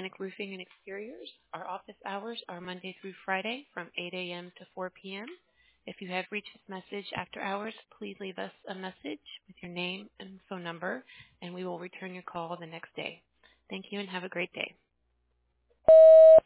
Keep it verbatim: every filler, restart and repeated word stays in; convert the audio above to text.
Atlantic Roofing and Exteriors. Our office hours are Monday through Friday from eight a.m. to four p.m. If you have reached this message after hours, please leave us a message with your name and phone number, and we will return your call the next day. Thank you and have a great day.